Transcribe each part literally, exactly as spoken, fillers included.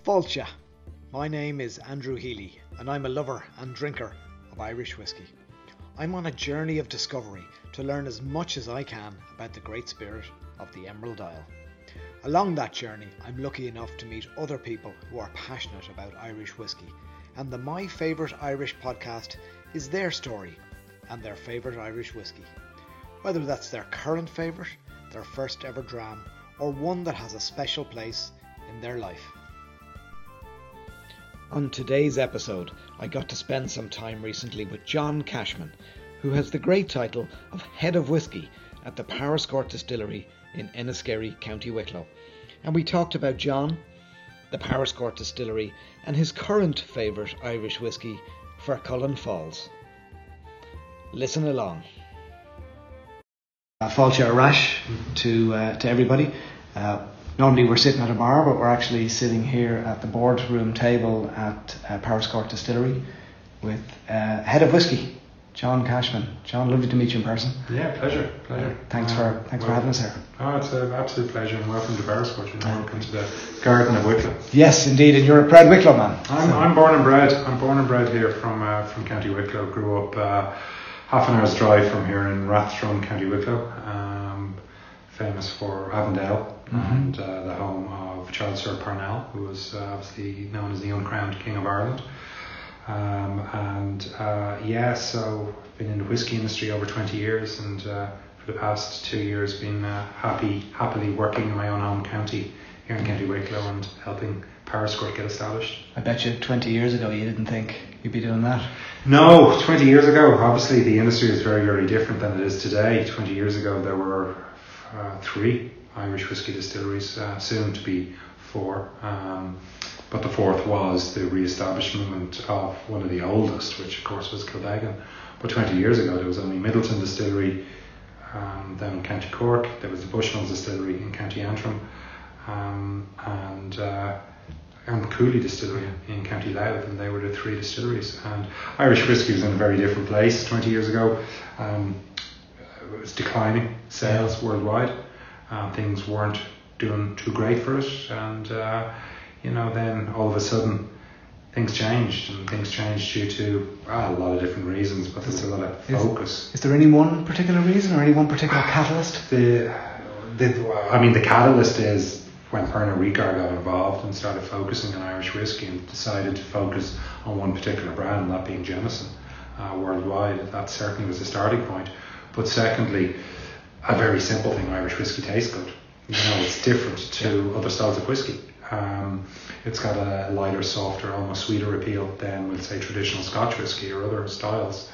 Fáilte. My name is Andrew Healy and I'm a lover and drinker of Irish whiskey. I'm on a journey of discovery to learn as much as I can about the great spirit of the Emerald Isle. Along that journey, I'm lucky enough to meet other people who are passionate about Irish whiskey, and the My Favourite Irish podcast is their story and their favourite Irish whiskey. Whether that's their current favourite, their first ever dram, or one that has a special place in their life. On today's episode, I got to spend some time recently with John Cashman, who has the great title of Head of Whiskey at the Powerscourt Distillery in Enniskerry, County Wicklow. And we talked about John, the Powerscourt Distillery, and his current favourite Irish whiskey, Fercullen Falls. Listen along. Uh, Fáilte Arash to uh, to everybody. Uh, normally we're sitting at a bar, but we're actually sitting here at the boardroom table at uh, Powerscourt Distillery with uh, Head of Whiskey, John Cashman. John, lovely to meet you in person. Yeah, pleasure, pleasure. Uh, thanks uh, for thanks well, for having us here. Oh, it's an absolute pleasure, and welcome to Powerscourt. And welcome to the Garden of Wicklow. Yes, indeed, and you're a proud Wicklow man. I'm so. I'm born and bred. I'm born and bred here from uh, from County Wicklow. Grew up uh, half an hour's drive from here in Rathdrum, County Wicklow. Um, famous for Avondale mm-hmm. and uh, the home of Charles Sir Parnell, who was uh, obviously known as the uncrowned King of Ireland. Um, and uh, yeah, so I've been in the whisky industry over twenty years, and uh, for the past two years been uh, happy, happily working in my own home county here in County Wicklow and helping Powerscourt get established. I bet you twenty years ago you didn't think you'd be doing that. No, twenty years ago, obviously the industry is very, very different than it is today. twenty years ago there were uh, three Irish whisky distilleries, uh, soon to be four. Um, but the fourth was the re-establishment of one of the oldest, which of course was Kilbeggan. But twenty years ago there was only Middleton Distillery um, down in County Cork. There was the Bushmills Distillery in County Antrim, um, and uh, and Cooley Distillery in County Louth, and they were the three distilleries. And Irish whisky was in a very different place twenty years ago. Um, it was declining sales worldwide. Um, things weren't doing too great for it, and uh, you know, then all of a sudden things changed, and things changed due to uh, a lot of different reasons, but there's a lot of focus. Is, is there any one particular reason or any one particular catalyst? The, the I mean, the catalyst is when Pernod Ricard got involved and started focusing on Irish whiskey and decided to focus on one particular brand, that being Jameson, uh, worldwide. That certainly was the starting point. But secondly, a very simple thing: Irish whiskey tastes good. You know, it's different to yeah. other styles of whiskey. Um, it's got a lighter, softer, almost sweeter appeal than, we'll say, traditional Scotch whiskey or other styles.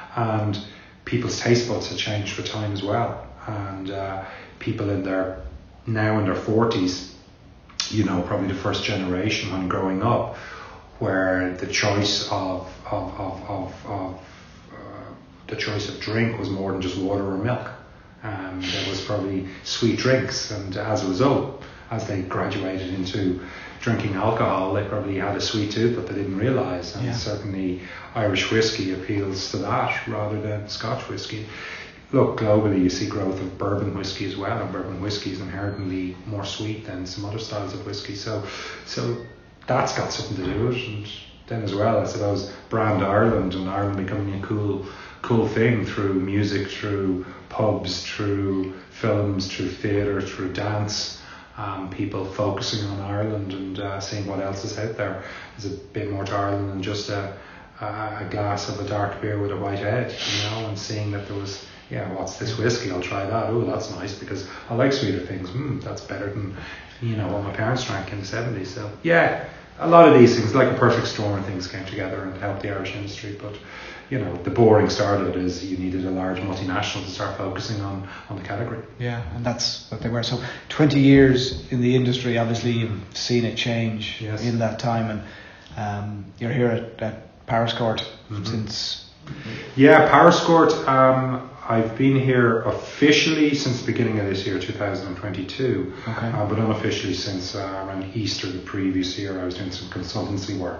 And people's taste buds have changed with time as well. And uh, people in their now in their forties, you know, probably the first generation when growing up, where the choice of of of of, of uh, the choice of drink was more than just water or milk. Um, there was probably sweet drinks, and as a result, as they graduated into drinking alcohol, they probably had a sweet tooth that they didn't realise. And yeah. certainly Irish whiskey appeals to that rather than Scotch whiskey. Look, globally you see growth of bourbon whiskey as well, and bourbon whiskey is inherently more sweet than some other styles of whiskey. So, so that's got something to do with it. And then as well, I suppose, brand Ireland and Ireland becoming a cool, cool thing through music, through pubs, through films, through theatre, through dance. Um, people focusing on Ireland and uh, seeing what else is out there. There's a bit more to Ireland than just a, a, a glass of a dark beer with a white head, you know, and seeing that there was, yeah, what's this whiskey? I'll try that. Oh, that's nice because I like sweeter things. Mm, that's better than, you know, what my parents drank in the seventies. So, yeah, a lot of these things, like a perfect storm of things came together and helped the Irish industry. But, you know, the boring start of it is you needed a large multinational to start focusing on, on the category. Yeah, and that's what they were. So twenty years in the industry, obviously you've seen it change yes. in that time, and um, you're here at, at Powerscourt mm-hmm. since... Yeah, Powerscourt, um, I've been here officially since the beginning of this year, two thousand twenty-two, okay. uh, but unofficially since uh, around Easter the previous year. I was doing some consultancy work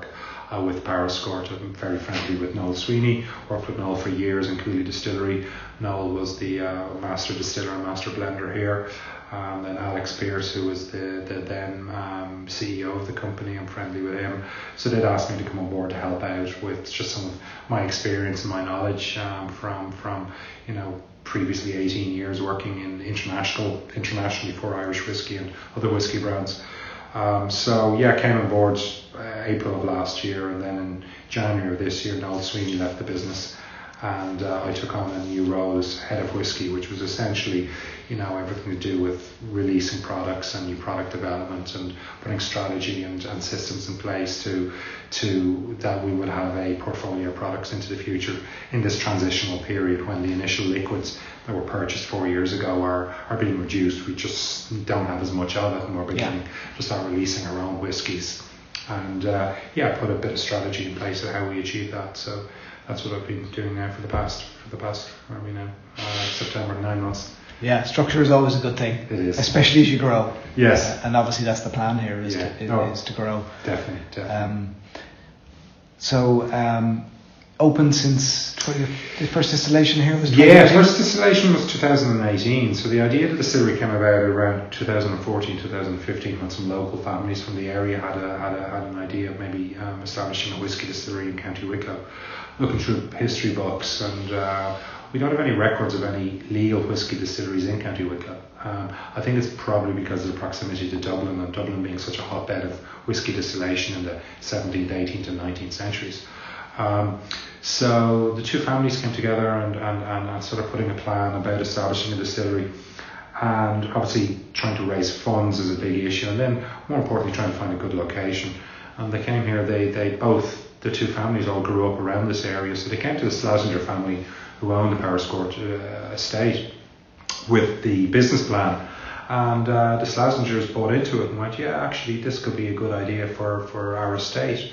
uh, with Parascort. I'm very friendly with Noel Sweeney, worked with Noel for years in Cooley Distillery. Noel was the uh, master distiller and master blender here. Um, then Alex Pierce, who was the, the then um, C E O of the company, I'm friendly with him. So they'd asked me to come on board to help out with just some of my experience and my knowledge um, from, from, you know, previously eighteen years working in international, internationally for Irish whiskey and other whiskey brands. Um, so yeah, I came on board uh, April of last year, and then in January of this year, Noel Sweeney left the business. And uh, I took on a new role as head of whiskey, which was essentially, you know, everything to do with releasing products and new product development and putting strategy and, and systems in place to to that we would have a portfolio of products into the future in this transitional period when the initial liquids that were purchased four years ago are, are being reduced. We just don't have as much of it, and we're beginning yeah. to start releasing our own whiskies. And uh, yeah, put a bit of strategy in place of how we achieve that. So that's what I've been doing now for the past for the past where are we now? Uh, September, nine months. Yeah, structure is always a good thing. It is, especially as you grow. Yes, uh, and obviously that's the plan here is yeah. to is, oh, is to grow. Definitely, definitely. Um, so um, open since twenty, the first distillation here was. Yeah, first distillation was two thousand eighteen. So the idea of the distillery came about around two thousand fourteen, two thousand fifteen, when some local families from the area had a had a had an idea of maybe um, establishing a whiskey distillery in County Wicklow. Looking through history books, and uh, we don't have any records of any legal whiskey distilleries in County Wicklow. Um, I think it's probably because of the proximity to Dublin, and Dublin being such a hotbed of whiskey distillation in the seventeenth, eighteenth and nineteenth centuries. Um, so the two families came together and, and, and, and sort of putting a plan about establishing a distillery, and obviously trying to raise funds is a big issue, and then more importantly trying to find a good location. And they came here, they, they both the two families all grew up around this area, so they came to the Slasinger family, who owned the Parascort uh, estate, with the business plan, and uh, the Slasingers bought into it and went, yeah, actually this could be a good idea for, for our estate.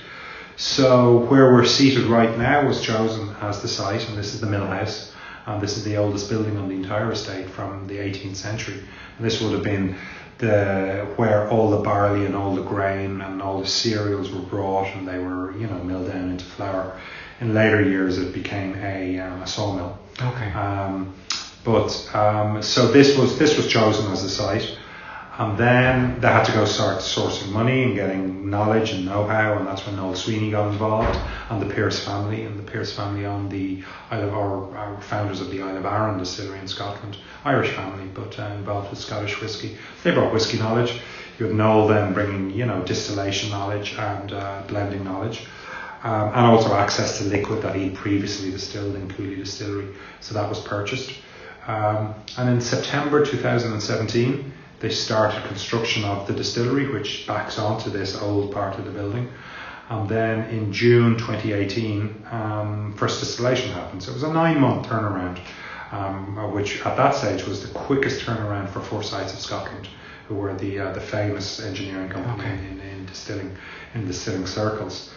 So where we're seated right now was chosen as the site, and this is the mill house, and this is the oldest building on the entire estate from the eighteenth century, and this would have been the where all the barley and all the grain and all the cereals were brought, and they were, you know, milled down into flour. In later years it became a, um, a sawmill. Okay. Um, but um, so this was this was chosen as a site, and then they had to go start sourcing money and getting knowledge and know-how, and that's when Noel Sweeney got involved, and the Pierce family, and the Pierce family owned the Isle of, or our founders of the Isle of Arran distillery in Scotland, Irish family, but uh, involved with Scottish whiskey. They brought whiskey knowledge. You had Noel then bringing, you know, distillation knowledge and uh, blending knowledge. Um, and also access to liquid that he'd previously distilled in Cooley Distillery. So that was purchased. Um, and in September two thousand seventeen, they started construction of the distillery, which backs onto this old part of the building. And then in June twenty eighteen, um, first distillation happened. So it was a nine-month turnaround, um, which at that stage was the quickest turnaround for Forsyths of Scotland, who were the uh, the famous engineering company okay. in, in distilling in distilling circles.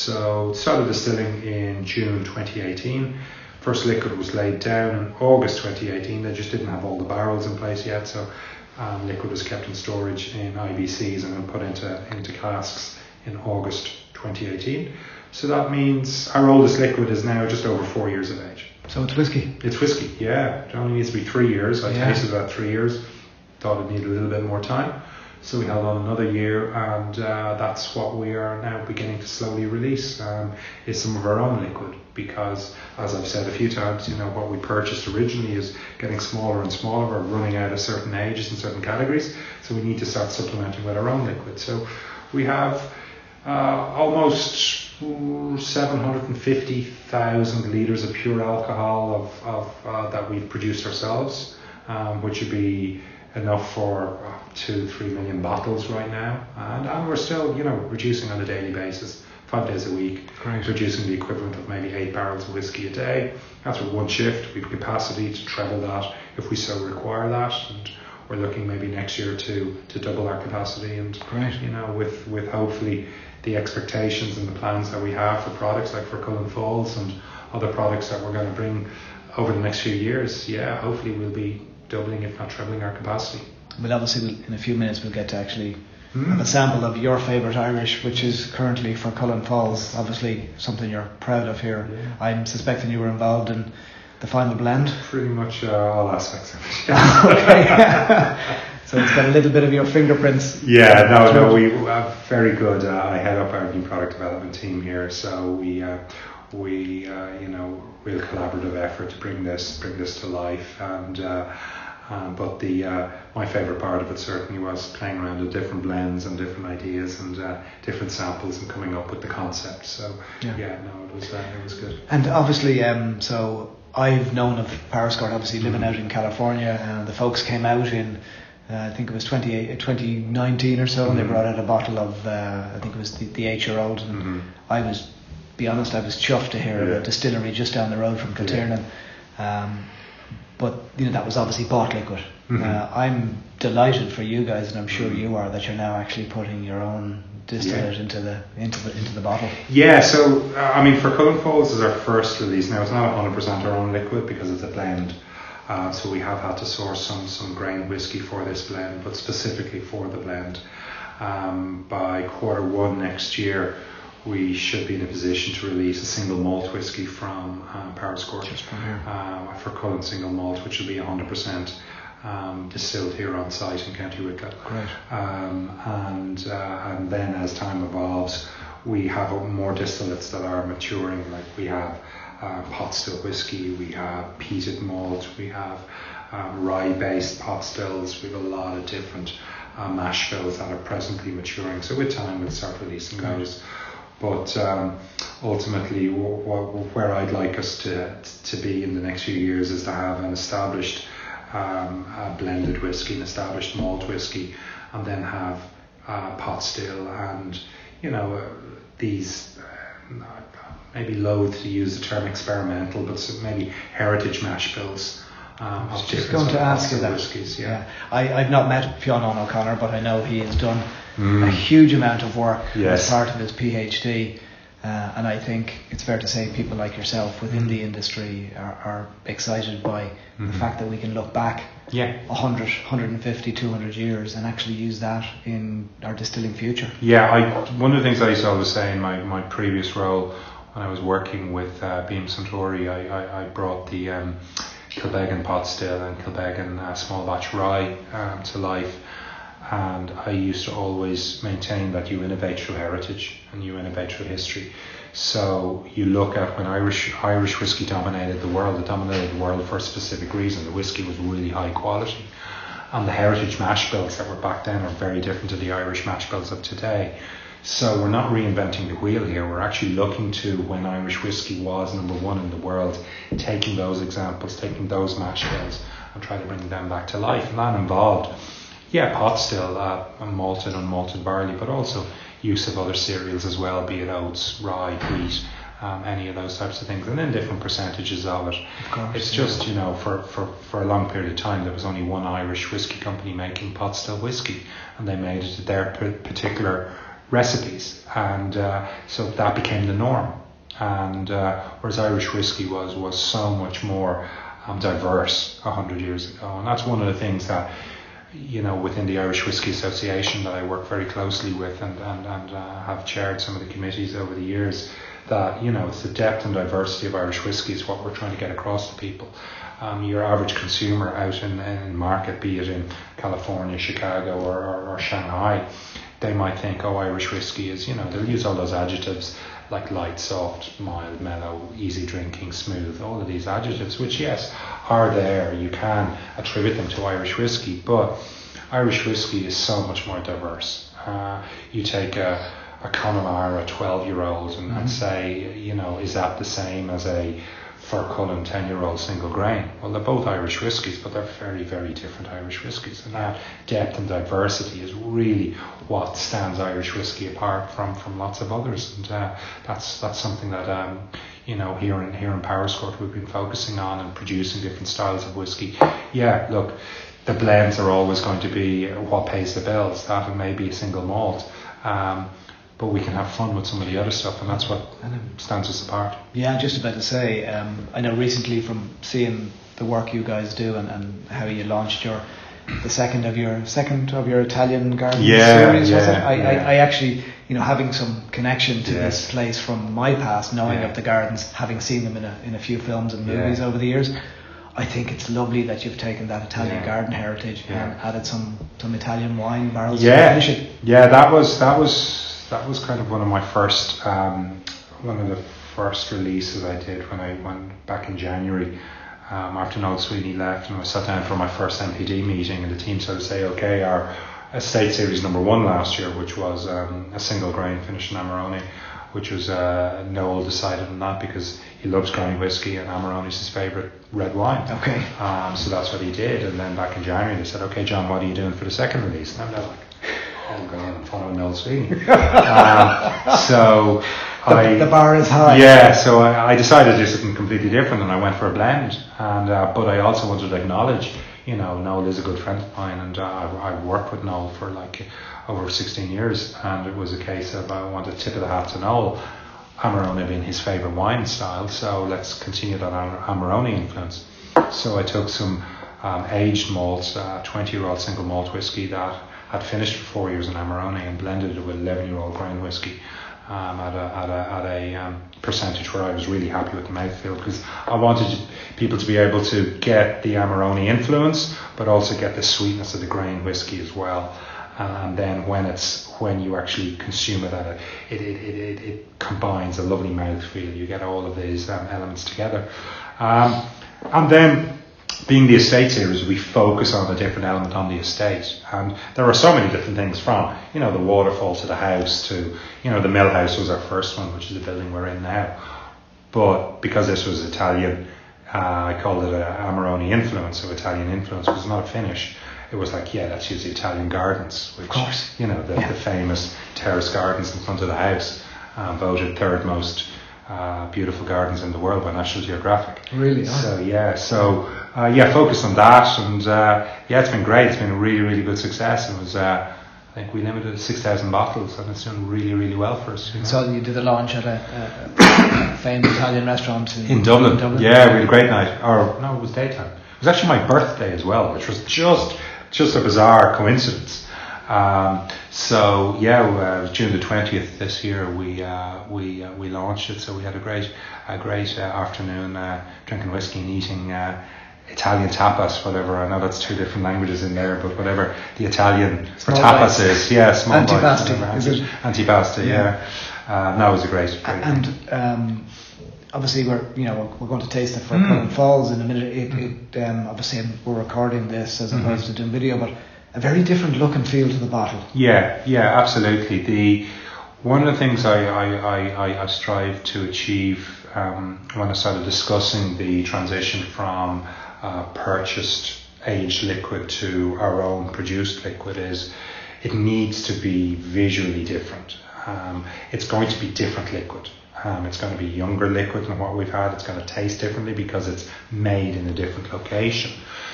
So started distilling in June twenty eighteen. First liquid was laid down in August twenty eighteen. They just didn't have all the barrels in place yet, so um, liquid was kept in storage in I B Cs and then put into into casks in August twenty eighteen. So that means our oldest liquid is now just over four years of age. So it's whiskey? It's whiskey, yeah. It only needs to be three years. I yeah. tasted about three years. Thought it needed a little bit more time. So we held on another year, and uh, that's what we are now beginning to slowly release, um, is some of our own liquid, because as I've said a few times, you know, what we purchased originally is getting smaller and smaller. We're running out of certain ages and certain categories, so we need to start supplementing with our own liquid. So we have uh, almost seven hundred fifty thousand litres of pure alcohol of, of uh, that we've produced ourselves, um, which would be enough for uh, two, three million bottles right now, and, and we're still, you know, reducing on a daily basis, five days a week, Great. Producing the equivalent of maybe eight barrels of whiskey a day. That's with one shift. We've capacity to treble that if we so require that, and we're looking maybe next year to to double our capacity. And Great. You know, with with hopefully the expectations and the plans that we have for products like for Cullen Falls and other products that we're going to bring over the next few years, yeah, hopefully we'll be doubling, if not trebling, our capacity. Well, obviously, in a few minutes we'll get to actually mm. have a sample of your favourite Irish, which is currently for Cullen Falls, obviously something you're proud of here. Yeah. I'm suspecting you were involved in the final blend. Pretty much uh, all aspects of it. Okay. So it's got a little bit of your fingerprints. Yeah, no, no, we are very good. Uh, I head up our new product development team here, so we, uh, we, uh, you know, real collaborative effort to bring this, bring this to life. And uh, um, but the uh, my favourite part of it certainly was playing around with different blends and different ideas and uh, different samples and coming up with the concept. So yeah, yeah no, it was uh, it was good. And obviously, um, so I've known of Powerscourt, obviously living mm-hmm. out in California, and the folks came out in. Uh, I think it was twenty nineteen or so, mm-hmm. and they brought out a bottle of, uh, I think it was the, the eight-year-old, and mm-hmm. I was, be honest, I was chuffed to hear yeah. of a distillery just down the road from Kiltiernan. Yeah. Um, but, you know, that was obviously bought liquid. Mm-hmm. Uh, I'm delighted for you guys, and I'm sure you are, that you're now actually putting your own distillate yeah. into the into the into the bottle. Yeah, so, uh, I mean, for Cullen Falls is our first release. Now, it's not one hundred percent our own liquid because it's a blend. Uh, so we have had to source some some grain whiskey for this blend, but specifically for the blend. Um, by quarter one next year, we should be in a position to release a single malt whiskey from uh, Powerscourt. Just from here. Uh, for Cullen single malt, which will be one hundred percent um, distilled here on site in County Wicklow. Great. Um, and uh, and then as time evolves, we have more distillates that are maturing. Like we have. Uh, pot still whiskey, we have peated malt, we have um, rye based pot stills, we have a lot of different uh, mash bills that are presently maturing, so with time we'll start releasing those. But um, ultimately w- w- where I'd like us to to be in the next few years is to have an established um, a blended whiskey, an established malt whiskey, and then have uh, pot still and you know uh, these uh, maybe loath to use the term experimental, but some maybe heritage mash bills. Um, I was just going to ask you that. Whiskies, yeah. yeah. I, I've not met Fionn O'Connor, but I know he has done mm. a huge amount of work yes. as part of his PhD. Uh, and I think it's fair to say people like yourself within mm. the industry are, are excited by mm-hmm. the fact that we can look back yeah. one hundred, one hundred fifty, two hundred years and actually use that in our distilling future. Yeah, I, one of the things I used to always say in my, my previous role when I was working with uh, Beam Suntory, I, I, I brought the um, Kilbeggan pot still and Kilbeggan uh, small batch rye um, to life. And I used to always maintain that you innovate through heritage and you innovate through history. So you look at when Irish Irish whiskey dominated the world, it dominated the world for a specific reason. The whiskey was really high quality. And the heritage mash bills that were back then are very different to the Irish mash bills of today. So we're not reinventing the wheel here. We're actually looking to when Irish whiskey was number one in the world, taking those examples, taking those mash bills and trying to bring them back to life. And that involved, yeah, pot still, uh, malted and malted barley, but also use of other cereals as well, be it oats, rye, wheat, um, any of those types of things, and then different percentages of it. Of course, it's yeah. just, you know, for, for, for a long period of time, there was only one Irish whiskey company making pot still whiskey, and they made it their particular recipes, and uh, so that became the norm. And uh, whereas Irish whiskey was was so much more um, diverse a hundred years ago, and that's one of the things that, you know, within the Irish Whiskey Association that I work very closely with and and, and uh, have chaired some of the committees over the years, that, you know, it's the depth and diversity of Irish whiskey is what we're trying to get across to people. Um, your average consumer out in, in market, be it in California, Chicago or, or, or Shanghai, they might think, oh, Irish whiskey is, you know, they'll use all those adjectives like light, soft, mild, mellow, easy drinking, smooth, all of these adjectives, which, yes, are there. You can attribute them to Irish whiskey, but Irish whiskey is so much more diverse. Uh, you take a, a Connemara, a twelve-year-old, and, mm-hmm. and say, you know, is that the same as a Furcullen ten-year-old single grain? Well, they're both Irish whiskies, but they're very, very different Irish whiskies. And that depth and diversity is really what stands Irish whiskey apart from, from lots of others. And uh, that's that's something that um, you know here in here in Powerscourt we've been focusing on and producing different styles of whiskey. Yeah, look, the blends are always going to be what pays the bills. That and maybe a single malt. Um, But we can have fun with some of the other stuff, and that's what stands us apart. Yeah, just about to say, um, I know recently from seeing the work you guys do and, and how you launched your the second of your second of your Italian garden yeah, series, yeah, was it? I, yeah. I, I actually, you know, having some connection to Yes. this place from my past, knowing Yeah. of the gardens, having seen them in a in a few films and Yeah. movies over the years. I think it's lovely that you've taken that Italian Yeah. garden heritage Yeah. and added some, some Italian wine barrels Yeah, to finish it. yeah, that was that was that was kind of one of my first um, one of the first releases I did when I went back in January um, after Noel Sweeney left, and I sat down for my first M P D meeting, and the team sort of say, okay, our estate series number one last year, which was um, a single grain finished in Amarone, which was uh, Noel decided on that because he loves grain whiskey and Amarone's his favourite red wine. Okay. Um, so that's what he did. And then back in January they said, okay, John, what are you doing for the second release? And I'm like, oh God, I'm following Noel Sweeney. um, so The, I, the bar is high. yeah, so I, I decided to do something completely different, and I went for a blend. And uh, but I also wanted to acknowledge, you know, Noel is a good friend of mine, and uh, I, I've worked with Noel for like over sixteen years, and it was a case of I wanted to tip of the hat to Noel, Amarone being his favourite wine style, so let's continue that Am- Amarone influence. So I took some um, aged malts, uh, twenty year old single malt whiskey that had finished for four years in Amarone, and blended it with eleven year old grain whiskey. Um, at a at a at a um, percentage where I was really happy with the mouthfeel, because I wanted people to be able to get the Amarone influence, but also get the sweetness of the grain whiskey as well. And then when it's when you actually consume it, at it, it, it, it, it combines a lovely mouthfeel. You get all of these um, elements together, um, and then. Being the estate series, we focus on a different element on the estate, and there are so many different things, from, you know, the waterfall to the house to, you know, the mill house was our first one, which is the building we're in now. But because this was Italian, uh, I called it a Amarone influence, so Italian influence, because it's not a finish. It was like, yeah, let's use the Italian gardens, which, of course, you know, the, yeah. the famous terrace gardens in front of the house, uh, voted third most uh, beautiful gardens in the world by National Geographic. Really? So yeah, so uh, yeah, focus on that, and uh, yeah, it's been great. It's been a really, really good success. It was, uh, I think we limited six thousand bottles, and it's doing really, really well for us. You know? So you did the launch at a, a, a famed Italian restaurant in, in Dublin. in Dublin. Yeah, we had a great night. Or no, it was daytime. It was actually my birthday as well, which was just just a bizarre coincidence. Um, so yeah, uh, it was June the twentieth this year. We uh, we uh, we launched it. So we had a great a great uh, afternoon uh, drinking whiskey and eating uh, Italian tapas. Whatever, I know that's two different languages in there, but whatever the Italian for Small tapas bites. is, yeah, small bites. Antipasti, whatever, is it? Antipasti, yeah. Yeah. Uh, that was a great. great And um, obviously we're you know we're, we're going to taste it for Mm. Cullen Falls in a minute. It, it um, obviously we're recording this as opposed Mm-hmm. to doing video, but a very different look and feel to the bottle. Yeah, yeah, absolutely. The one of the things I I, I, I, I strive to achieve um, when I started discussing the transition from uh, purchased aged liquid to our own produced liquid is it needs to be visually different. Um, it's going to be different liquid. Um, it's going to be younger liquid than what we've had. It's going to taste differently because it's made in a different location.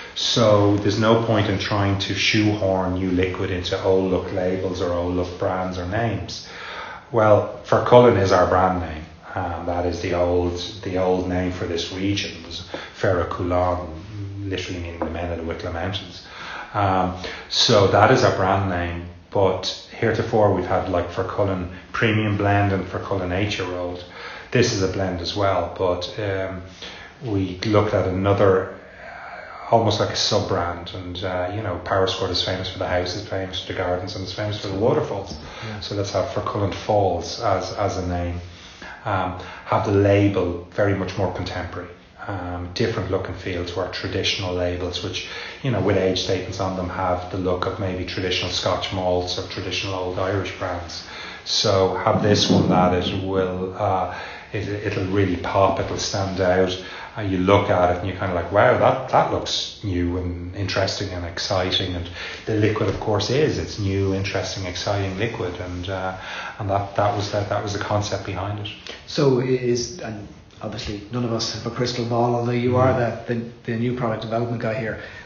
So there's no point in trying to shoehorn new liquid into old look labels or old look brands or names. Well, for Cullen is our brand name. Um, that is the old the old name for this region. It was Ferra Coulon, literally meaning the men of the Wicklow Mountains. Um, so that is our brand name. But heretofore we've had, like, for Cullen Premium Blend and for Cullen eight year old. This is a blend as well, but um, we looked at another almost like a sub brand, and uh, you know, Powerscourt is famous for the house, is famous for the gardens, and it's famous for the waterfalls. Yeah. So let's have for Cullen Falls as as a name. Um, have the label very much more contemporary, um, different look and feel to our traditional labels, which, you know, with age statements on them, have the look of maybe traditional Scotch malts or traditional old Irish brands. So have this one that it will, uh, it, it'll really pop, it'll stand out. Uh, you look at it and you're kind of like, wow, that, that looks new and interesting and exciting. And the liquid, of course, is. It's new, interesting, exciting liquid. And uh, and that, that was that, that was the concept behind it. So is, and obviously none of us have a crystal ball, although you mm. are the, the, the new product development guy here.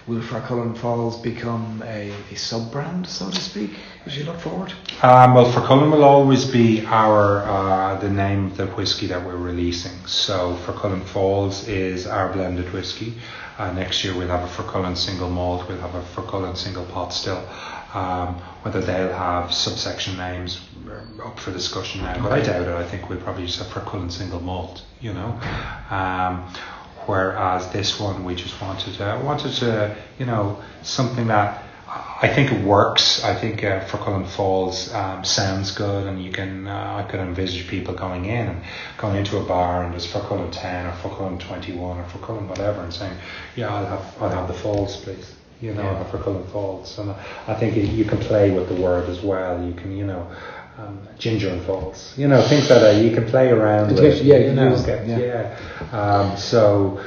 will Fercullen Falls become a, a sub-brand, so to speak, as you look forward? Um, well, Fercullen will always be our uh, the name of the whiskey that we're releasing. So Fercullen Falls is our blended whiskey. Uh, next year we'll have a Fercullen single malt, we'll have a Fercullen single pot still. Um, whether they'll have subsection names up for discussion now, but I doubt it. I think we'll probably just have Fercullen single malt, you know. Um, whereas this one we just wanted uh, wanted to, you know, something that I think it works. I think uh, Fercullen Falls um, sounds good, and you can uh, I could envisage people going in and going into a bar and there's Fercullen ten or Fercullen twenty-one or Fercullen whatever and saying, yeah, I'll have I'll have the Falls, please. You know, yeah. Fercullen Falls, and I think you can play with the word as well. You can, you know, um, ginger and falls, you know, things like that. You can play around with it. Yeah, you know, get, yeah. yeah. Um, so,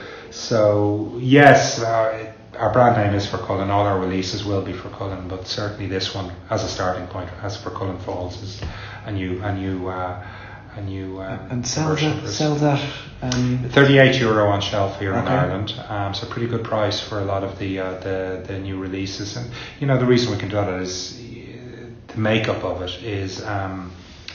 so yes. Uh, Our brand name is Fercullen. All our releases will be Fercullen, but certainly this one, as a starting point, as Fercullen Falls, is a new, a new, uh, a new. Um, and sells that, sells that. Um, Thirty-eight euro on shelf here okay. in Ireland. Um, so pretty good price for a lot of the uh, the the new releases. And you know the reason we can do that is the makeup of it is. Um,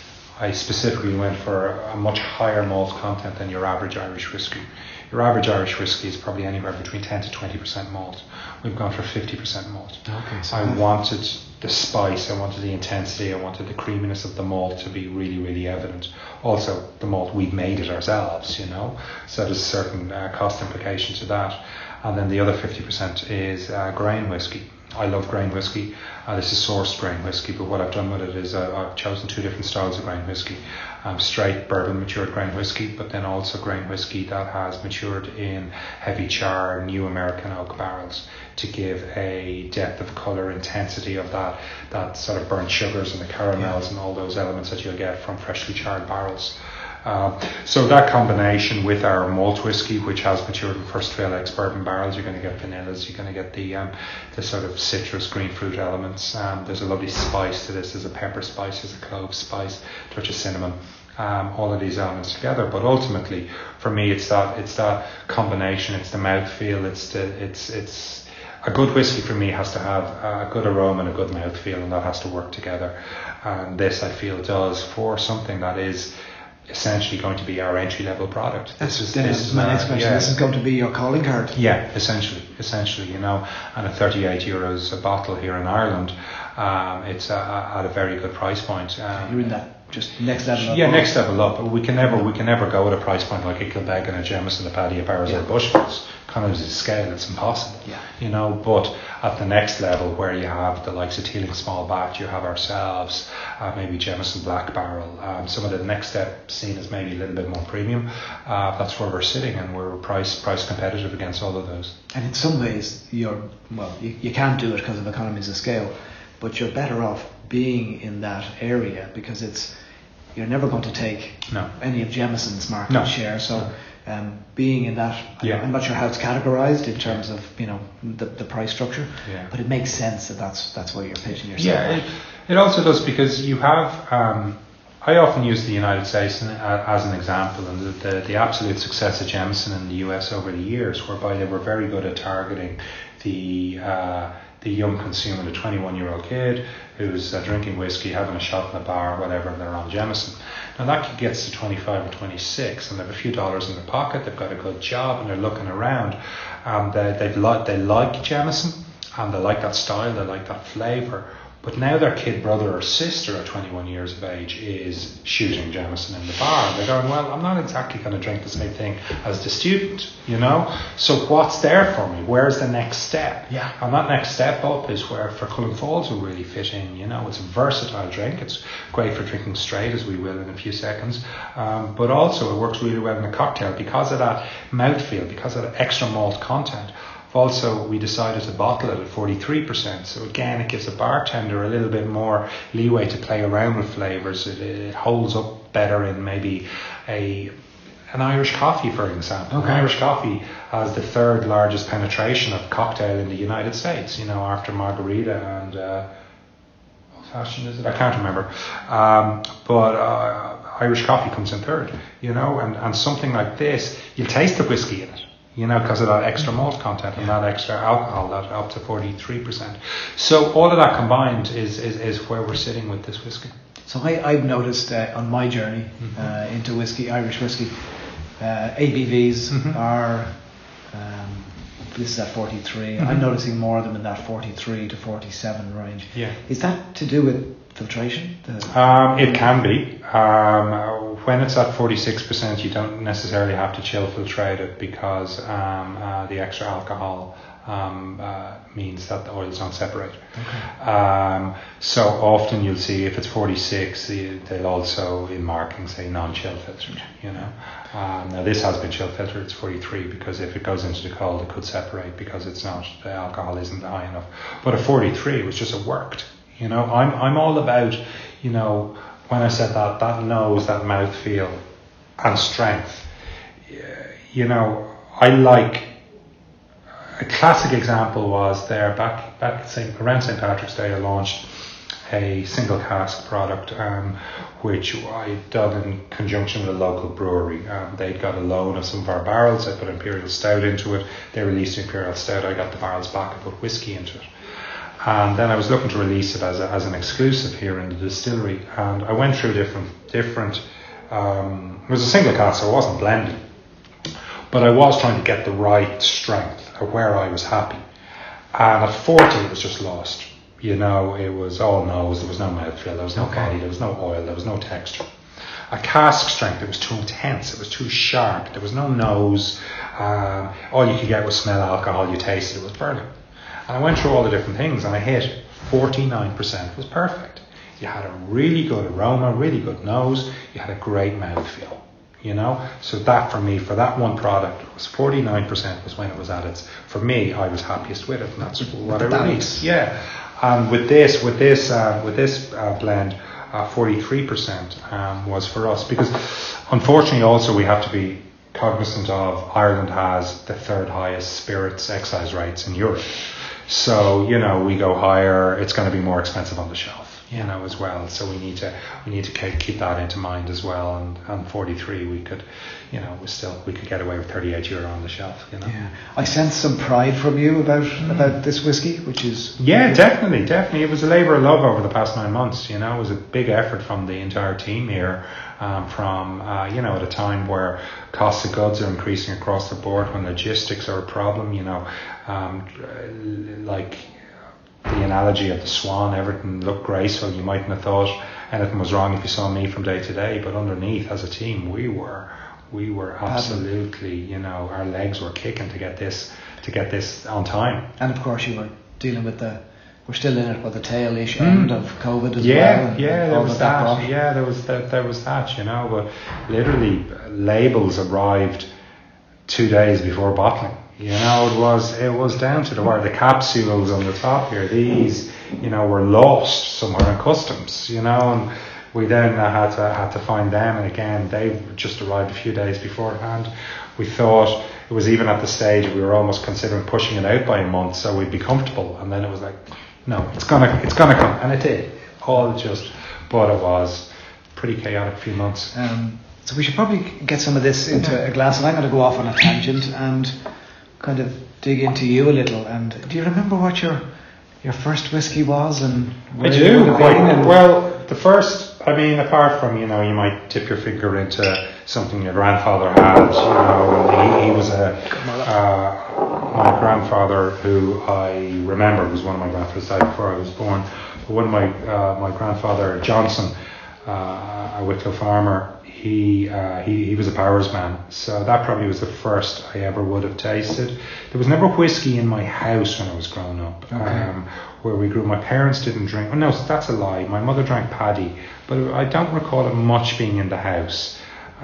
I specifically went for a much higher malt content than your average Irish whiskey. Your average Irish whiskey is probably anywhere between ten to twenty percent malt. We've gone for fifty percent malt. Okay, so I wanted the spice, I wanted the intensity, I wanted the creaminess of the malt to be really, really evident. Also, the malt, we've made it ourselves, you know, so there's a certain uh, cost implication to that. And then the other fifty percent is uh, grain whiskey. I love grain whiskey. Uh, this is sourced grain whiskey, but what I've done with it is uh, I've chosen two different styles of grain whiskey. Um, straight bourbon matured grain whiskey, but then also grain whiskey that has matured in heavy char, new American oak barrels to give a depth of colour, intensity of that, that sort of burnt sugars and the caramels yeah. and all those elements that you'll get from freshly charred barrels. Uh, so that combination with our malt whiskey, which has matured in first fill ex bourbon barrels, you're going to get vanillas, you're going to get the um, the sort of citrus, green fruit elements. Um, there's a lovely spice to this. There's a pepper spice, there's a clove spice, touch of cinnamon. Um, all of these elements together, but ultimately, for me, it's that it's that combination. It's the mouthfeel. It's the it's it's a good whiskey for me has to have a good aroma and a good mouthfeel, and that has to work together. And this, I feel, does for something that is essentially going to be our entry level product. That's this is, this this is my uh, next question. Yeah. This is going to be your calling card. Yeah, essentially, essentially, you know, and at thirty-eight euros a bottle here in Ireland, um, it's uh, at a very good price point. Um, You're in that just next level up. Yeah, next level up. We can never, we can never go at a price point like a Kilbeg and a Jameson, a Paddy, a Barrows yeah. or a Bushmills. Economies of scale, it's impossible. Yeah. You know, but at the next level where you have the likes of Teeling Small Batch, you have ourselves, uh, maybe Jameson Black Barrel, um, some of the next step seen as maybe a little bit more premium. Uh, that's where we're sitting, and we're price price competitive against all of those. And in some ways, you're well, you, you can't do it because of economies of scale, but you're better off being in that area because it's you're never going to take no. any of Jameson's market no. share. So. No. Um, being in that, yeah. I'm not sure how it's categorized in terms of you know the, the price structure, yeah. but it makes sense that that's that's where you're pitching yourself. Yeah, it, it also does because you have. Um, I often use the United States as an example, and the, the the absolute success of Jameson in the U S over the years, whereby they were very good at targeting the uh, the young consumer, the twenty-one year old kid who's uh, drinking whiskey, having a shot in a bar, whatever, and they're on Jameson. Now that kid gets to twenty-five or twenty-six, and they have a few dollars in their pocket. They've got a good job, and they're looking around. Um, they they've li- they like Jameson, and they like that style. They like that flavour. But now their kid brother or sister at twenty-one years of age is shooting Jameson in the bar. And they're going, well, I'm not exactly going to drink the same thing as the student, you know? So what's there for me? Where's the next step? Yeah. And that next step up is where Fercullen Falls will really fit in, you know? It's a versatile drink. It's great for drinking straight, as we will in a few seconds. Um, but also it works really well in a cocktail because of that mouthfeel, because of the extra malt content. Also, we decided to bottle it at forty-three percent. So again, it gives a bartender a little bit more leeway to play around with flavours. It, it holds up better in maybe a an Irish coffee, for example. Okay. An Irish coffee has the third largest penetration of cocktail in the United States, you know, after margarita and uh, what fashion is it? I can't remember. Um, but uh, Irish coffee comes in third, you know, and, and something like this, you'll taste the whiskey in it. you know, because of that extra malt content and that extra alcohol, that up to forty-three percent. So all of that combined is, is, is where we're sitting with this whiskey. So I, I've noticed uh, on my journey mm-hmm. uh, into whiskey, Irish whiskey, uh, A B Vs mm-hmm. are, um, this is at forty-three. Mm-hmm. I'm noticing more of them in that forty-three to forty-seven range. Yeah. Is that to do with filtration? The um, it can be. Um, when it's at forty-six percent, you don't necessarily have to chill filtrate it because um, uh, the extra alcohol um, uh, means that the oils don't separate. Okay. Um, so often you'll see if it's forty-six, they'll also in marking say non-chill filtered. You know. Um, now this has been chill filtered. It's forty-three because if it goes into the cold, it could separate because it's not the alcohol isn't high enough. But at forty-three, it was just it worked. You know, I'm I'm all about, you know, when I said that, that nose, that mouthfeel and strength. You know, I like, a classic example was there back back at Saint around Saint Patrick's Day, I launched a single cask product, um, which I'd done in conjunction with a local brewery. Um, they'd got a loan of some of our barrels. I put Imperial Stout into it. They released Imperial Stout. I got the barrels back and put whiskey into it. And then I was looking to release it as a, as an exclusive here in the distillery. And I went through different, different um, it was a single cask, so I wasn't blending. But I was trying to get the right strength of where I was happy. And at forty, it was just lost. You know, it was all nose, there was no mouthfeel, there was no okay. body, there was no oil, there was no texture. A cask strength, it was too intense, it was too sharp, there was no nose. Um, all you could get was smell alcohol, you tasted it, was burning. And I went through all the different things and I hit forty-nine percent, was perfect. You had a really good aroma, really good nose, you had a great mouthfeel, you know. So that for me, for that one product, it was forty-nine percent was when it was at its, for me, I was happiest with it, and that's what I released. Yeah. And with this, with this, uh, with this uh, blend, uh, forty-three percent um, was for us, because unfortunately also we have to be cognizant of Ireland has the third highest spirits excise rates in Europe. So, you know, we go higher, it's going to be more expensive on the shelf, you know, as well. So we need to we need to keep that into mind as well. And on forty-three, we could, you know, we still we could get away with thirty-eight euro on the shelf, you know. Yeah, I sense some pride from you about mm. about this whiskey, which is yeah, definitely, definitely. It was a labour of love over the past nine months. You know, it was a big effort from the entire team here. Um, from, uh, you know, at a time where costs of goods are increasing across the board, when logistics are a problem, you know, um, like the analogy of the swan, everything looked graceful. You mightn't have thought anything was wrong if you saw me from day to day, but underneath, as a team, we were, we were absolutely, you know, our legs were kicking to get this, to get this on time. And of course, you were dealing with the. We're still in it, but the tail-ish mm. end of COVID as yeah, well. Yeah, there was that. that yeah, there was that. There was that. You know, but literally, labels arrived two days before bottling. You know, it was it was down to the wire. The capsules on the top here, these, you know, were lost somewhere in customs. You know, and we then had to had to find them. And again, they just arrived a few days beforehand. We thought it was even at the stage we were almost considering pushing it out by a month so we'd be comfortable. And then it was like, no, it's gonna, it's gonna come, and it did. All just, but it was pretty chaotic few months. Um, so we should probably get some of this into a glass, and I'm going to go off on a tangent and kind of dig into you a little. And do you remember what your your first whiskey was, and where I do. You would have been? And well, the first, I mean, apart from, you know, you might tip your finger into something your grandfather had. You know, he, he was a. Uh, My grandfather, who I remember, was one of my grandfathers died before I was born. But one of my uh, my grandfather Johnson, uh, a Wicklow farmer, he uh, he he was a Powers man. So that probably was the first I ever would have tasted. There was never whiskey in my house when I was growing up, okay. um, where we grew. My parents didn't drink. Oh no, that's a lie. My mother drank paddy, but I don't recall it much being in the house.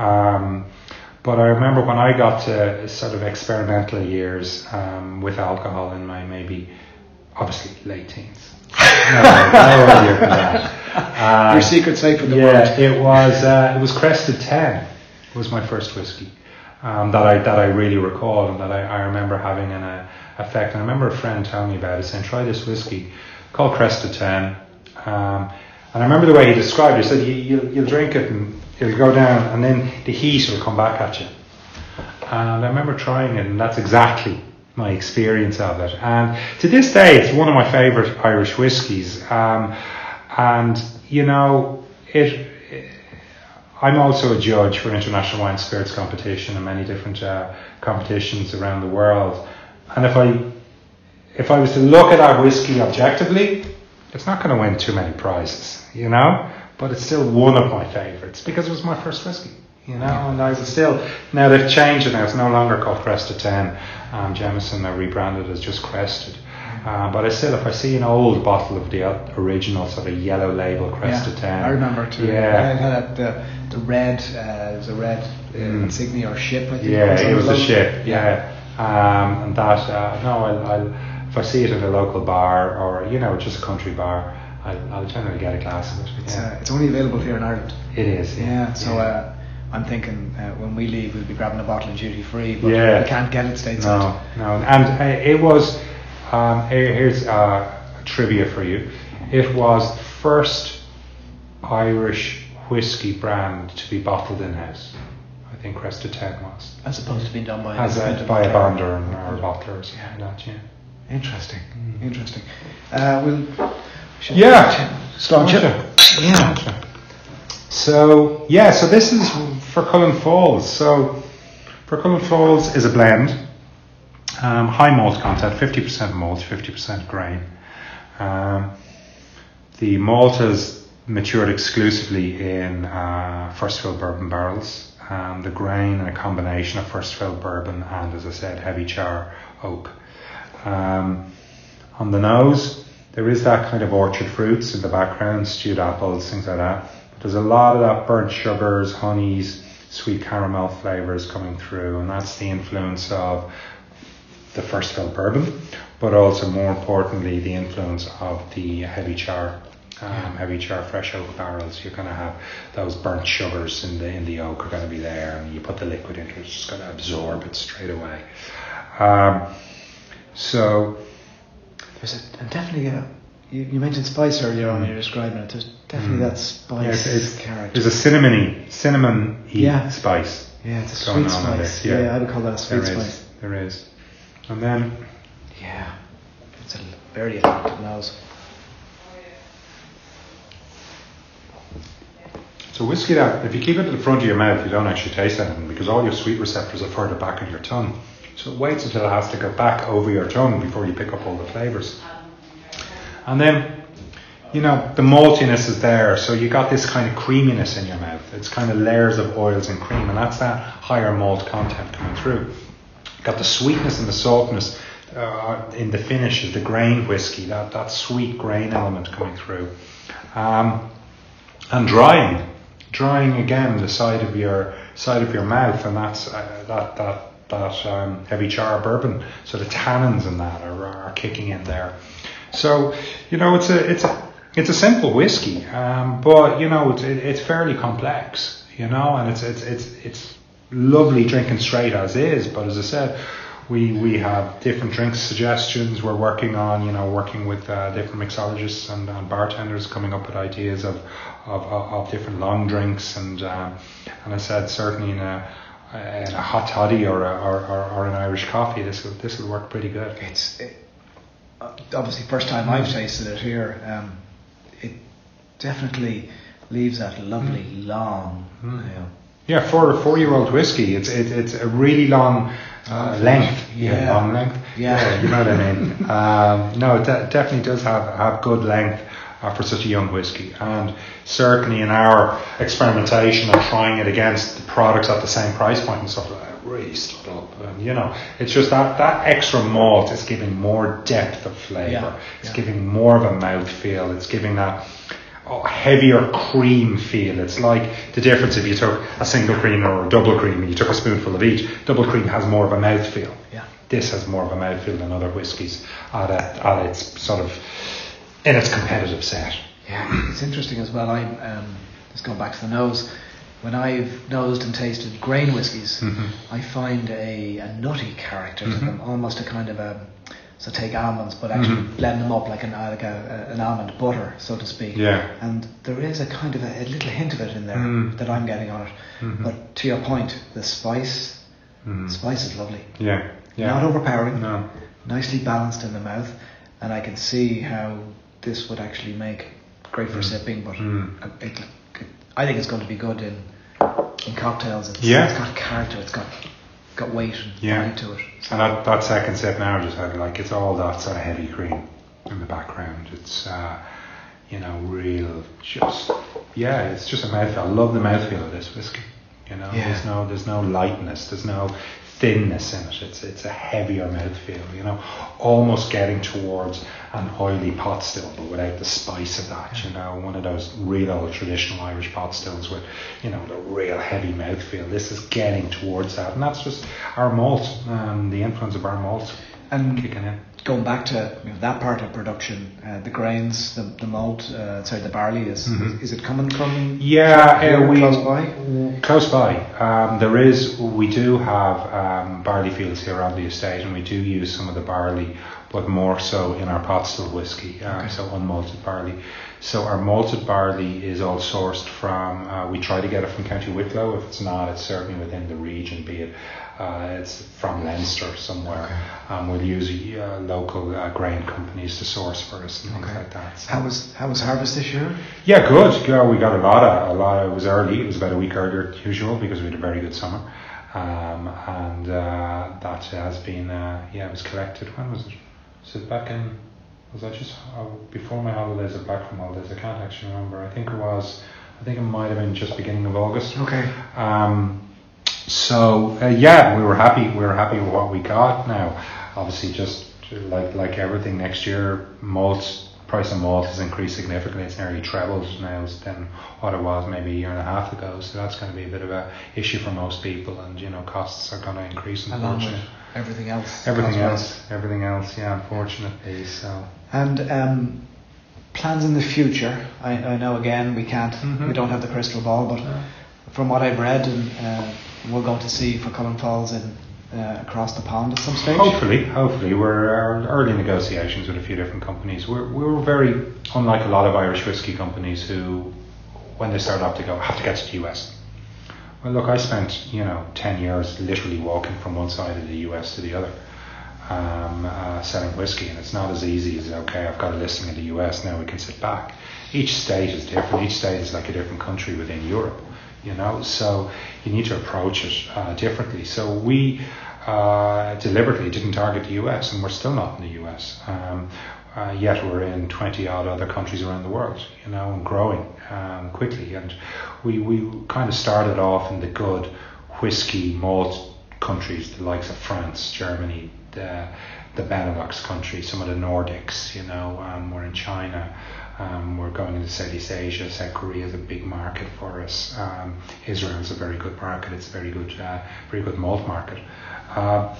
Um, But I remember when I got to sort of experimental years um, with alcohol in my maybe, obviously, late teens. No, no earlier than that. Uh, Your secret safe in the yeah, world. it was uh, it was Crested ten was my first whiskey um, that I that I really recall and that I, I remember having an uh, effect. And I remember a friend telling me about it, saying, "Try this whiskey called Crested ten." Um, and I remember the way he described it. He said, you, you'll, you'll drink it and it'll go down, and then the heat will come back at you. and I remember trying it, and that's exactly my experience of it. And to this day, it's one of my favourite Irish whiskies. Um, and you know, it, it. I'm also a judge for international wine spirits competition and many different uh, competitions around the world. And if I, if I was to look at that whiskey objectively, it's not going to win too many prizes, you know. But it's still one of my favourites because it was my first whiskey. You know, and I would still, now they've changed it now, it's no longer called Cresta ten, um, Jameson are rebranded as just Crested. Um, but I still, if I see an old bottle of the original sort of yellow label Cresta yeah, ten. I remember too. Yeah. It had the, the red, uh, it was a red uh, mm. insignia or ship, I think. Yeah, it was, it was a ship, yeah. yeah. Um, and that, uh, no, I'll, I'll, if I see it at a local bar or, you know, just a country bar, I'll, I'll generally get a glass of it. It's, yeah. uh, it's only available here in Ireland. It is, yeah. Yeah, so yeah. Uh, I'm thinking uh, when we leave, we'll be grabbing a bottle of duty free, but yeah. we can't get it stateside. No, no. And uh, it was, um, here's uh, a trivia for you. It was the first Irish whiskey brand to be bottled in-house. I think Cresta ten was. As opposed to being done by, As a, by a bonder and or bottler or something yeah. like that, yeah. Interesting, mm. interesting. Uh, we'll yeah, staunch it. Yeah. So yeah, so this is for Cullen Falls. So for Cullen Falls is a blend, um, high malt content, fifty percent malt, fifty percent grain. Um, the malt is matured exclusively in uh, first fill bourbon barrels. Um, the grain and a combination of first fill bourbon and, as I said, heavy char oak. Um, on the nose, there is that kind of orchard fruits in the background, stewed apples, things like that. But there's a lot of that burnt sugars, honeys, sweet caramel flavours coming through, and that's the influence of the first fill bourbon, but also more importantly the influence of the heavy char. Um, yeah. Heavy char fresh oak barrels. You're going to have those burnt sugars in the in the oak are going to be there, and you put the liquid into it, it's just going to absorb it straight away. Um, so there's a, and definitely a, you, you mentioned spice earlier on when you're describing it. There's definitely mm. that spice. Yeah, it's, it's, character. There's a cinnamony cinnamon yeah. spice. Yeah, it's a sweet spice. Yeah. yeah, I would call that a sweet there spice. Is, there is, and then yeah, it's a very effective nose. So whiskey that, if you keep it at the front of your mouth, you don't actually taste anything because all your sweet receptors are further back in your tongue. So it waits until it has to go back over your tongue before you pick up all the flavours. And then, you know, the maltiness is there, so you got this kind of creaminess in your mouth. It's kind of layers of oils and cream, and that's that higher malt content coming through. Got the sweetness and the saltness uh, in the finish of the grain whiskey, that, that sweet grain element coming through. Um, and drying. Drying again the side of your side of your mouth, and that's uh, that that that um, heavy char bourbon. So the tannins in that are, are kicking in there. So you know it's a it's a it's a simple whiskey, um, but you know it's it, it's fairly complex. You know, and it's it's it's it's lovely drinking straight as is. But as I said, we we have different drink suggestions. We're working on you know working with uh, different mixologists and, and bartenders, coming up with ideas of. Of, of, of different long drinks, and um, and I said certainly in a in a hot toddy or, a, or, or or an Irish coffee, this will this will work pretty good. It's it, obviously first time I've tasted it here. Um, it definitely leaves that lovely mm. long. Mm. You know, yeah, for a four-year-old whiskey, it's it, it's a really long uh, length. Yeah. yeah, long length. Yeah. yeah, you know what I mean. um, no, it de- definitely does have have good length. Uh, for such a young whiskey, and certainly in our experimentation and trying it against the products at the same price point and stuff like that, really stood up. And you know, it's just that that extra malt is giving more depth of flavour. Yeah, it's yeah. giving more of a mouth feel. It's giving that oh, heavier cream feel. It's like the difference if you took a single cream or a double cream and you took a spoonful of each. Double cream has more of a mouth feel. Yeah. This has more of a mouth feel than other whiskies at, a, at its sort of in its competitive set. Yeah, it's interesting as well. I'm um, just going back to the nose. When I've nosed and tasted grain whiskies, mm-hmm. I find a, a nutty character mm-hmm. to them, almost a kind of a. So take almonds, but actually mm-hmm. blend them up like an like a, a, an almond butter, so to speak. Yeah. And there is a kind of a, a little hint of it in there mm. that I'm getting on it. Mm-hmm. But to your point, the spice Mm. Spice is lovely. Yeah, yeah. Not overpowering. No. Nicely balanced in the mouth, and I can see how this would actually make great for Mm. sipping. But Mm. it, it, it, I think it's going to be good in in cocktails. It's, Yeah. it's got character. It's got got weight and Yeah. body to it. And that, that second sip now, just had like it's all that sort of heavy cream in the background. It's uh, you know real just yeah, it's just a mouthfeel. I love the mouthfeel of this whiskey. You know, Yeah. there's no there's no lightness, there's no thinness in it. It's it's a heavier mouthfeel. You know, almost getting towards an oily pot still, but without the spice of that. You know, one of those real old traditional Irish pot stills with you know the real heavy mouthfeel. This is getting towards that, and that's just our malt, um, the influence of our malt And kicking in. going back to you know, that part of production, uh, the grains, the the malt, uh, sorry, the barley is Mhm. is it coming from? Yeah, here uh, we close by? close by. Um, there is, we do have um, barley fields here on the estate, and we do use some of the barley, but more so in our pot still whiskey. Um, Okay. So unmalted barley. So our malted barley is all sourced from. Uh, we try to get it from County Wicklow. If it's not, it's certainly within the region. Be it uh, it's from Leinster somewhere. Um, we'll use uh, local uh, grain companies to source for us and things Okay. like that. So. How was how was harvest this year? Yeah, good. Yeah, we got a lot of a lot. Of, it was early. It was about a week earlier than usual because we had a very good summer, um, and uh, that has been. Uh, yeah, it was collected. When was it? Was it back in? Was that just uh, before my holidays or back from holidays? I can't actually remember. I think it was. I think it might have been just beginning of August. Okay. Um, so uh, yeah, we were happy. We were happy with what we got. Now, obviously, just like like everything, next year malt price of malt has increased significantly. It's nearly trebled now than what it was maybe a year and a half ago. So that's going to be a bit of a issue for most people, and you know costs are going to increase. Along with Unfortunately, everything else. everything cost-wise. else, everything else, yeah, unfortunately. So And um, plans in the future. I, I know again we can't, Mhm. we don't have the crystal ball, but Yeah. from what I've read, and uh, we're going to see for Cullen Falls in uh, across the pond at some stage. hopefully, hopefully, we're in early negotiations with a few different companies. We're we're very unlike a lot of Irish whiskey companies who, when they start up, they go, I have to get to the U S. Well, look, I spent you know ten years literally walking from one side of the U S to the other, um, uh, selling whiskey, and it's not as easy as okay, I've got a listing in the U S now. We can sit back. Each state is different. Each state is like a different country within Europe, you know. So you need to approach it uh, differently. So we uh, deliberately didn't target the U S, and we're still not in the U S. Um, uh, yet we're in twenty odd other countries around the world, you know, and growing um, quickly. And we we kind of started off in the good whiskey malt countries, the likes of France, Germany, the the Benelux countries, some of the Nordics, you know. Um, we're in China. Um, we're going into Southeast Asia. South Korea is a big market for us. Um, Israel is a very good market. It's a very good, uh, very good malt market. Uh,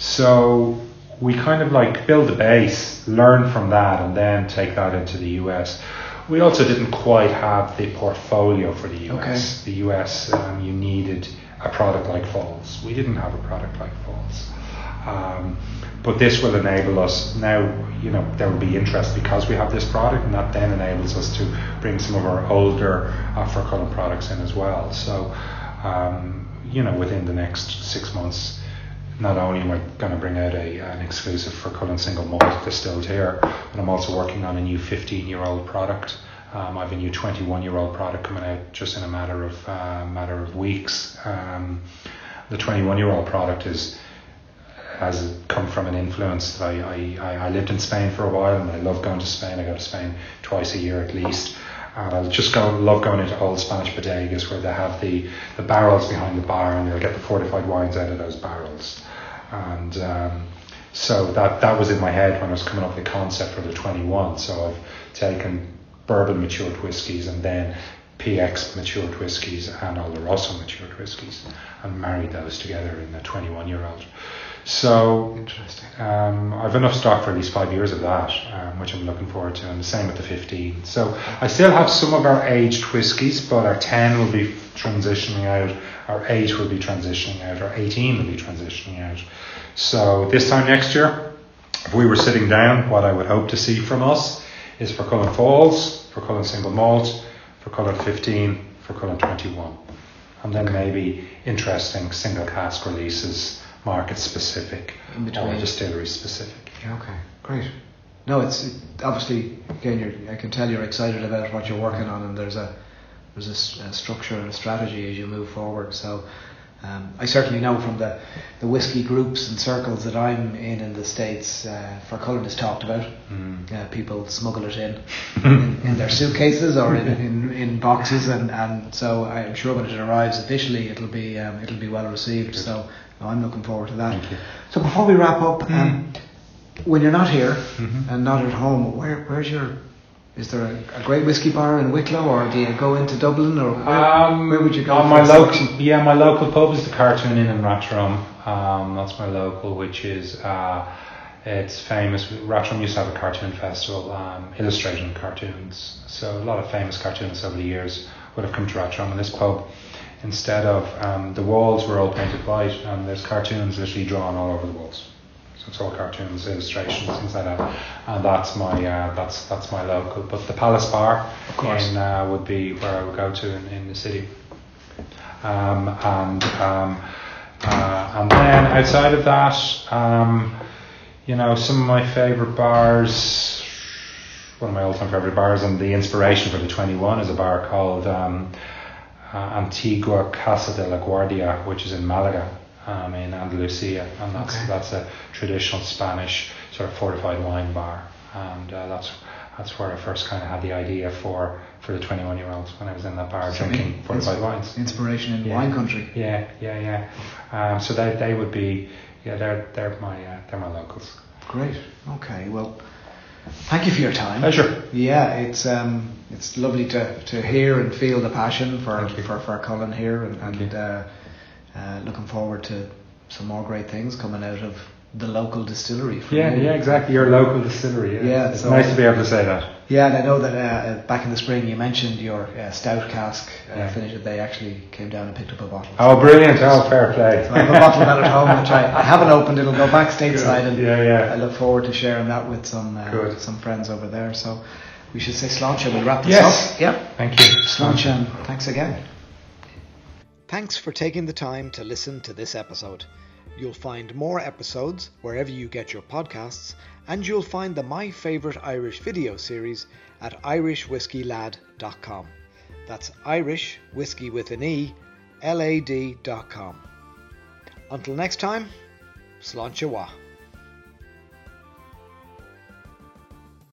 so we kind of like build a base, learn from that, and then take that into the U S. We also didn't quite have the portfolio for the U S. Okay. The U S, um, you needed a product like Falls. We didn't have a product like Falls. Um, but this will enable us now, you know, there will be interest because we have this product, and that then enables us to bring some of our older uh, for Cullen products in as well. So, um, you know, within the next six months, not only am I going to bring out a, an exclusive for Cullen single malt distilled here, but I'm also working on a new fifteen year old product. Um, I have a new twenty-one year old product coming out just in a matter of uh, matter of weeks. Um, the twenty-one year old product is has come from an influence that I, I, I lived in Spain for a while, and I love going to Spain. I go to Spain twice a year at least. And I just go love going into old Spanish bodegas where they have the, the barrels behind the bar, and they'll get the fortified wines out of those barrels. And um, so that that was in my head when I was coming up with the concept for the twenty-one. So I've taken bourbon matured whiskies and then P X matured whiskies and Oloroso matured whiskies and married those together in a twenty-one year old. So Interesting. um, I've enough stock for at least five years of that, um, which I'm looking forward to, and the same with the fifteen. So I still have some of our aged whiskies, but our ten will be transitioning out, our eight will be transitioning out, our eighteen will be transitioning out. So this time next year, if we were sitting down, what I would hope to see from us is for Cullen Falls, for Cullen Single Malt, for Cullen fifteen, for Cullen twenty-one. and then Okay. maybe interesting single cask releases, market specific In between. or distillery specific. Yeah, okay, great. No, it's it, obviously again. You're, I can tell you're excited about what you're working on, and there's a there's a, s- a structure and a strategy as you move forward. So um, I certainly know from the the whiskey groups and circles that I'm in in the States, uh, for Cullen is talked about. Mm. Uh, people smuggle it in, in in their suitcases or in, in, in boxes, and, and so I'm sure when it arrives officially, it'll be um, it'll be well received. So no, I'm looking forward to that. Thank you. So before we wrap up, Mm. um, when you're not here Mhm. and not at home, where where's your? Is there a, a great whiskey bar in Wicklow, or do you go into Dublin, or where, Um, where would you go? uh, for my a local, selection? yeah, my local pub is the Cartoon Inn in Rathdrum. Um, that's my local, which is uh, it's famous. Rathdrum used to have a cartoon festival, um, illustrating cartoons. So a lot of famous cartoonists over the years would have come to Rathdrum, and this pub, instead of um, the walls were all painted white, and there's cartoons literally drawn all over the walls. So it's all cartoons, illustrations, things like that, and that's my uh, that's that's my local. But the Palace Bar Of course. in uh, would be where I would go to in, in the city. Um, and um, uh, and then outside of that, um, you know, some of my favourite bars. One of my all-time favourite bars, and the inspiration for the twenty-one is a bar called um, uh, Antigua Casa de la Guardia, which is in Malaga. Um, in Andalusia, and that's Okay. that's a traditional Spanish sort of fortified wine bar, and uh, that's that's where I first kind of had the idea for for the twenty-one year olds when I was in that bar So drinking in- fortified ins- wines. Inspiration in Yeah. wine country. Yeah, yeah, yeah. Um, so they they would be yeah they're they're my uh, they're my locals. Great. Okay. Well, thank you for your time. Pleasure. Yeah, it's um, it's lovely to, to hear and feel the passion for Thank you. for, for Cullen here, and, Thank and you. uh, uh, looking forward to some more great things coming out of the local distillery. from Yeah, you. yeah, exactly. Your local distillery. Yeah, Yeah, it's so- nice to be able to say that. Yeah, and I know that uh, back in the spring you mentioned your uh, stout cask uh, Yeah. finish. They actually came down and picked up a bottle. Oh, brilliant! Oh, fair play. So I have a bottle of that at home, which I, I haven't opened. It'll go back stateside, and Yeah, yeah. I look forward to sharing that with some uh, Good. some friends over there. So we should say sláinte. We'll wrap this Yes. up. Yep. Thank you. Sláinte, and thanks again. Thanks for taking the time to listen to this episode. You'll find more episodes wherever you get your podcasts, and you'll find the My Favourite Irish video series at irish whiskey lad dot com. That's Irish Whiskey with an E, L A D dot com. Until next time, Sláinte Wa.